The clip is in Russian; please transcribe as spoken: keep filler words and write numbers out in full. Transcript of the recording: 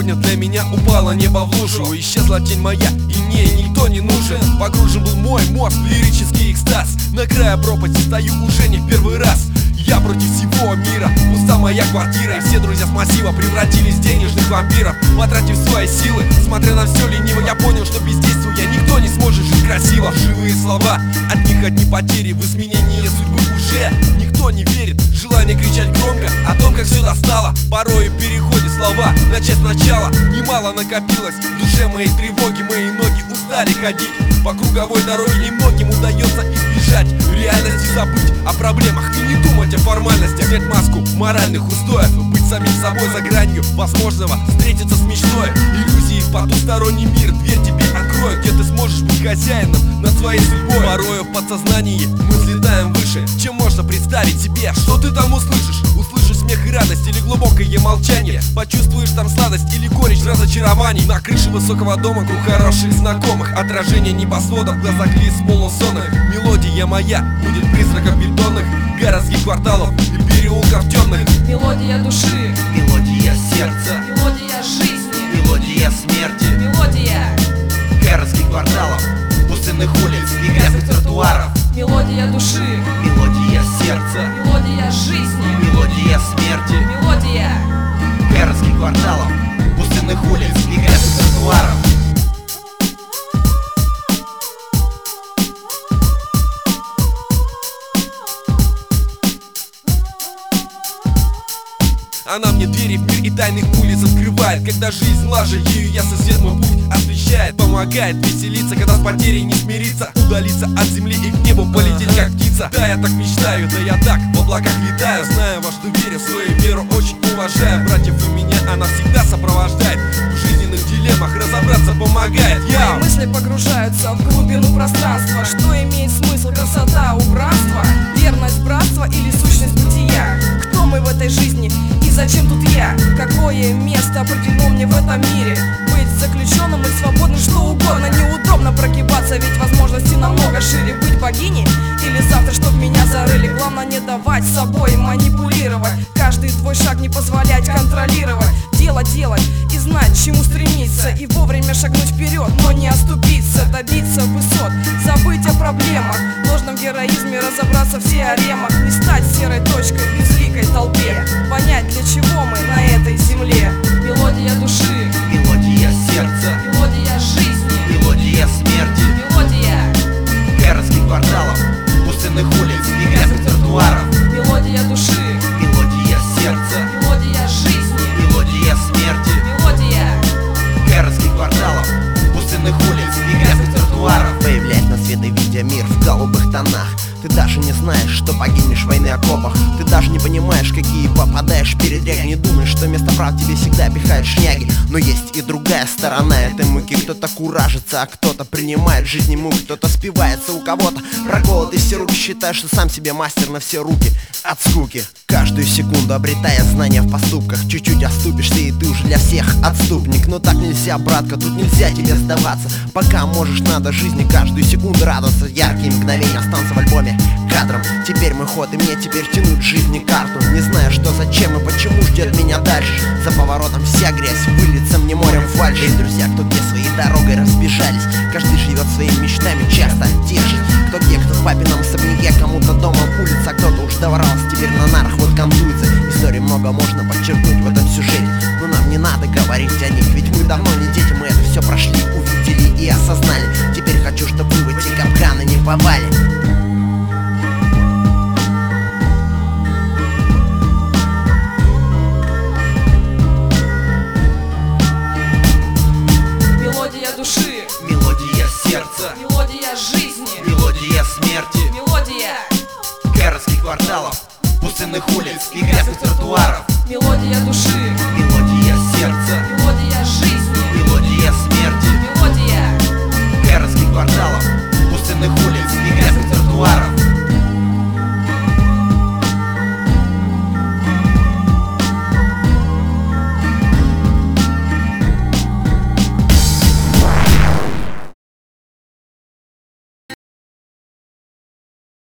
сегодня для меня упало небо в лужу. Исчезла тень моя, и мне никто не нужен. Погружен был мой мозг в лирический экстаз. На краю пропасти стою уже не в первый раз. Я против всего мира, пуста моя квартира. И все друзья с массива превратились в денежных вампиров. Потратив свои силы, смотря на все лениво, я понял, что бездействуя никто не сможет жить красиво. Живые слова, от них одни потери. В изменение судьбы уже никто не верит. Желание кричать громко о том, как все достало. Порой переходит слова, начать сначала. Немало накопилось в душе моей тревоги. Мои ноги устали ходить по круговой дороге. Немногим удается избежать реальности, забыть о проблемах и не думать о формальностях. Снять маску моральных устоев, быть самим собой за гранью возможного, встретиться с мечтой. Иллюзии в потусторонний мир, дверь тебе откроют, где ты сможешь быть хозяином над своей судьбой. Порою в подсознании мы взлетаем выше, чем можно представить себе. Что ты там услышишь? Услышишь смех и радость или глубокое молчание. Почувствуешь там сладость или горечь разочарований. На крыше высокого дома круг хороших знакомых. Отражение небосвода в глазах лиц полусонных. Мелодия моя будет призраком бетонных городских кварталов и переулков темных. Мелодия души, мелодия сердца, мелодия жизни, мелодия смерти, мелодия городских кварталов, пустынных улиц и грязных тротуаров. Мелодия души, мелодия сердца, мелодия жизни, мелодия смерти, мелодия городских кварталов, пустынных улиц и грязных тротуаров. Она мне двери в мир и тайных улиц открывает. Когда жизнь лажа, ею я сосед мой путь освещает. Помогает веселиться, когда с потерей не смириться. Удалиться от земли и к небу полететь как птица. Да, я так мечтаю, да я так в облаках летаю. Знаю, во что верю, в свою веру очень уважаю. Братьев и меня она всегда сопровождает. В жизненных дилеммах разобраться помогает. Я Мои мысли погружаются в глубину пространства. Что имеет смысл, красота, убранство, верность, братство или сущность бытия? Кто мы в этой жизни? И зачем тут я? Какое место определено мне в этом мире? Быть заключенным и свободным, что угодно. Неудобно прогибаться, ведь возможности намного шире. Быть богиней или завтра, чтоб меня зарыли. Главное не давать собой манипулировать. Каждый твой шаг не позволять контролировать. Дело делать и знать, чему стремиться. И вовремя шагнуть вперед, но не оступиться. Добиться высот, забыть о проблемах. В ложном героизме разобраться в теоремах. Не стать серой точкой в безликой толпе. Понять, для чего мы на этой земле. Мелодия души, Мелодия сердца, мелодия жизни, мелодия смерти, мелодия городских кварталов, пустынных улиц и грязных тротуаров. мелодия души, Мелодия сердца, мелодия жизни, мелодия смерти, мелодия городских кварталов, пустынных улиц и грязных тротуаров. Появляясь на свет и видя мир в голубых тонах. Ты даже не знаешь, что погибнешь в войны окопах. Ты даже не понимаешь, какие попадаешь в передряги. Не думаешь, что вместо прав тебе всегда пихают шняги. Но есть и другая сторона этой муки. Кто-то куражится, а кто-то принимает жизни мук. Кто-то спивается, у кого-то проколоты все руки. Считаешь, что сам себе мастер на все руки от скуки. Каждую секунду обретая знания в поступках. Чуть-чуть оступишься, и ты уже для всех отступник. Но так нельзя, братка, тут нельзя тебе сдаваться. Пока можешь, надо жизни каждую секунду радоваться. Яркие мгновения останутся в альбоме кадром. Теперь мой ход, и мне теперь тянуть жизни карту. Не знаю, что, зачем и почему ждет меня дальше. За поворотом вся грязь выльется мне морем фальши. И друзья, кто где своей дорогой разбежались. Каждый живет своими мечтами, часто те же. Кто где, кто в папином особняке, кому-то дома улица, а кто-то уж добрался, теперь на нарах вот контуется. Историй много можно подчеркнуть в этом сюжете, но нам не надо говорить о них, ведь мы давно не дети, мы это все прошли, увидели и осознали. Теперь хочу, чтобы вы в эти капканы не попали. мелодия души, Мелодия сердца, мелодия жизни, мелодия смерти, мелодия городских кварталов, пустынных улиц и грязных тротуаров. мелодия души, Мелодия сердца, мелодия жизни,